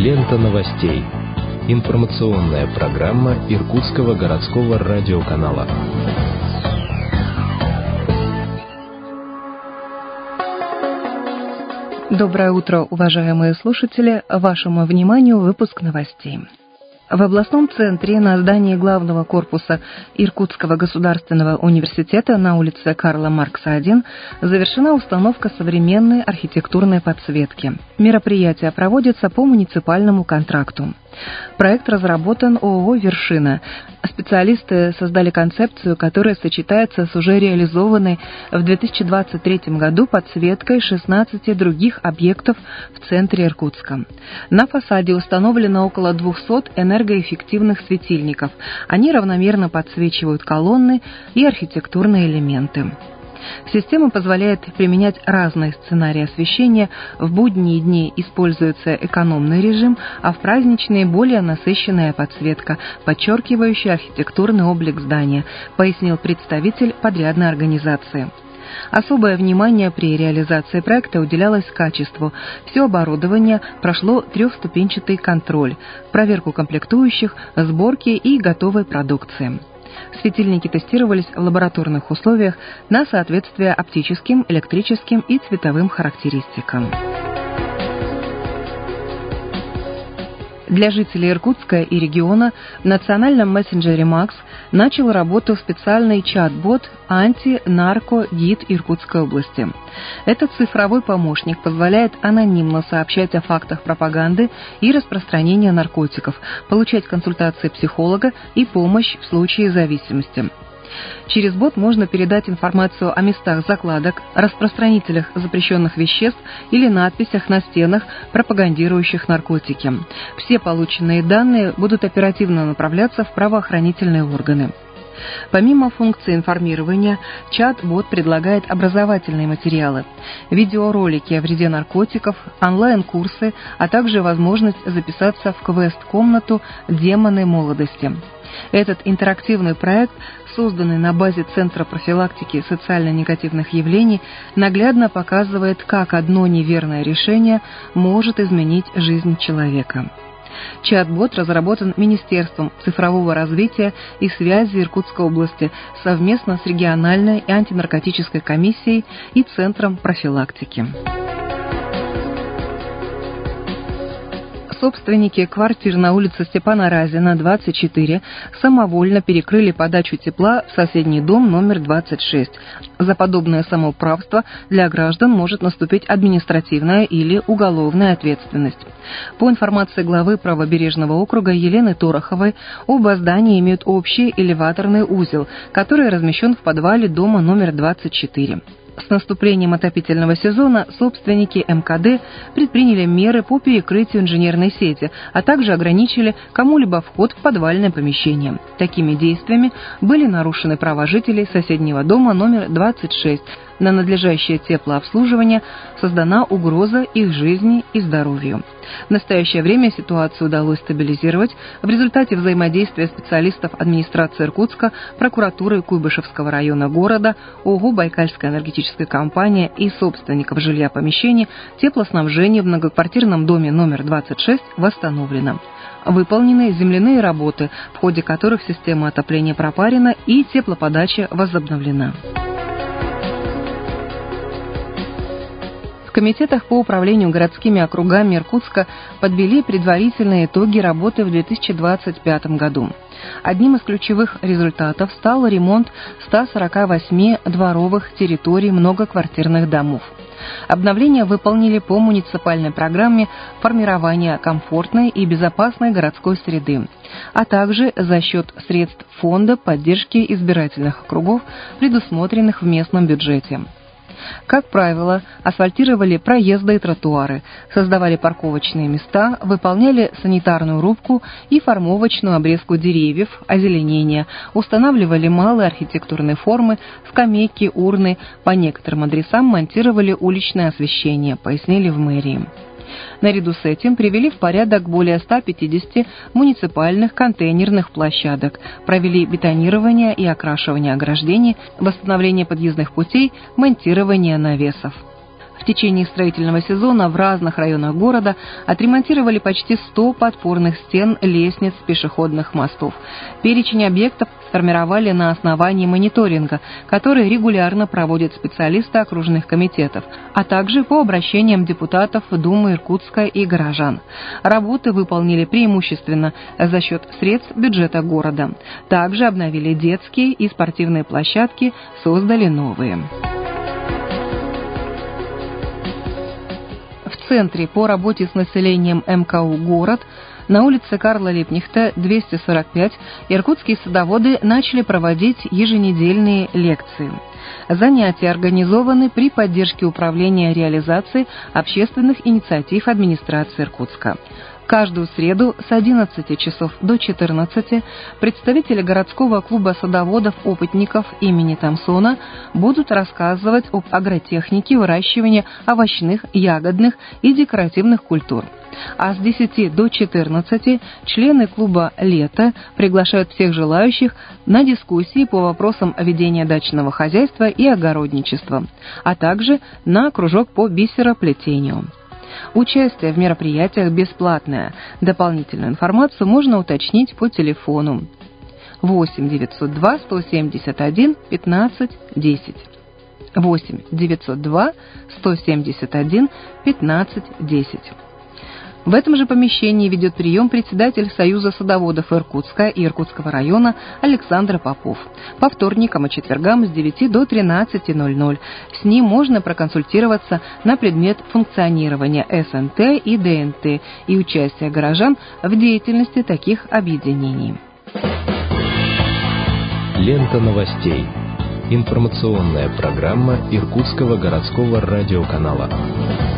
Лента новостей. Информационная программа Иркутского городского радиоканала. Доброе утро, уважаемые слушатели! Вашему вниманию выпуск новостей. В областном центре на здании главного корпуса Иркутского государственного университета на улице Карла Маркса 1 завершена установка современной архитектурной подсветки. Мероприятие проводится по муниципальному контракту. Проект разработан ООО «Вершина». Специалисты создали концепцию, которая сочетается с уже реализованной в 2023 году подсветкой 16 других объектов в центре Иркутска. На фасаде установлено около 200 энергоэффективных светильников. Они равномерно подсвечивают колонны и архитектурные элементы. Система позволяет применять разные сценарии освещения. В будние дни используется экономный режим, а в праздничные более насыщенная подсветка, подчеркивающая архитектурный облик здания, пояснил представитель подрядной организации. Особое внимание при реализации проекта уделялось качеству. Все оборудование прошло трехступенчатый контроль, проверку комплектующих, сборки и готовой продукции. Светильники тестировались в лабораторных условиях на соответствие оптическим, электрическим и цветовым характеристикам. Для жителей Иркутска и региона в национальном мессенджере МАКС начал работу специальный чат-бот «Анти-нарко-гид Иркутской области». Этот цифровой помощник позволяет анонимно сообщать о фактах пропаганды и распространения наркотиков, получать консультации психолога и помощь в случае зависимости. Через бот можно передать информацию о местах закладок, распространителях запрещенных веществ или надписях на стенах, пропагандирующих наркотики. Все полученные данные будут оперативно направляться в правоохранительные органы. Помимо функции информирования, чат-бот предлагает образовательные материалы, видеоролики о вреде наркотиков, онлайн-курсы, а также возможность записаться в квест-комнату «Демоны молодости». Этот интерактивный проект, созданный на базе Центра профилактики социально-негативных явлений, наглядно показывает, как одно неверное решение может изменить жизнь человека. Чат-бот разработан Министерством цифрового развития и связи Иркутской области совместно с региональной и антинаркотической комиссией и Центром профилактики. Собственники квартир на улице Степана Разина, 24, самовольно перекрыли подачу тепла в соседний дом номер 26. За подобное самоуправство для граждан может наступить административная или уголовная ответственность. По информации главы правобережного округа Елены Тороховой, оба здания имеют общий элеваторный узел, который размещен в подвале дома номер 24. С наступлением отопительного сезона собственники МКД предприняли меры по перекрытию инженерной сети, а также ограничили кому-либо вход в подвальное помещение. Такими действиями были нарушены права жителей соседнего дома номер 26. На надлежащее теплообслуживание создана угроза их жизни и здоровью. В настоящее время ситуацию удалось стабилизировать в результате взаимодействия специалистов администрации Иркутска, прокуратуры Куйбышевского района города, ООО «Байкальская энергетическая компания» и собственников жилья помещений теплоснабжение в многоквартирном доме номер 26 восстановлено. Выполнены земляные работы, в ходе которых система отопления пропарена и теплоподача возобновлена. В комитетах по управлению городскими округами Иркутска подвели предварительные итоги работы в 2025 году. Одним из ключевых результатов стал ремонт 148 дворовых территорий многоквартирных домов. Обновления выполнили по муниципальной программе формирования комфортной и безопасной городской среды, а также за счет средств Фонда поддержки избирательных округов, предусмотренных в местном бюджете. Как правило, асфальтировали проезды и тротуары, создавали парковочные места, выполняли санитарную рубку и формовочную обрезку деревьев, озеленение, устанавливали малые архитектурные формы, скамейки, урны, по некоторым адресам монтировали уличное освещение, пояснили в мэрии. Наряду с этим привели в порядок более 150 муниципальных контейнерных площадок, провели бетонирование и окрашивание ограждений, восстановление подъездных путей, монтирование навесов. В течение строительного сезона в разных районах города отремонтировали почти 100 подпорных стен, лестниц, пешеходных мостов. Перечень объектов сформировали на основании мониторинга, который регулярно проводят специалисты окружных комитетов, а также по обращениям депутатов Думы Иркутска и горожан. Работы выполнили преимущественно за счет средств бюджета города. Также обновили детские и спортивные площадки, создали новые. В центре по работе с населением МКУ «Город» на улице Карла Липкнехта, 245, иркутские садоводы начали проводить еженедельные лекции. Занятия организованы при поддержке Управления реализации общественных инициатив администрации Иркутска. Каждую среду с 11 часов до 14 представители городского клуба садоводов-опытников имени Томсона будут рассказывать об агротехнике выращивания овощных, ягодных и декоративных культур. А с 10 до 14 члены клуба «Лето» приглашают всех желающих на дискуссии по вопросам ведения дачного хозяйства и огородничества, а также на кружок по бисероплетению. Участие в мероприятиях бесплатное. Дополнительную информацию можно уточнить по телефону 8 902 171 15 10. 8 902 171 15 10. В этом же помещении ведет прием председатель Союза садоводов Иркутска и Иркутского района Александр Попов. По вторникам и четвергам с 9 до 13:00. С ним можно проконсультироваться на предмет функционирования СНТ и ДНТ и участия горожан в деятельности таких объединений. Лента новостей. Информационная программа Иркутского городского радиоканала.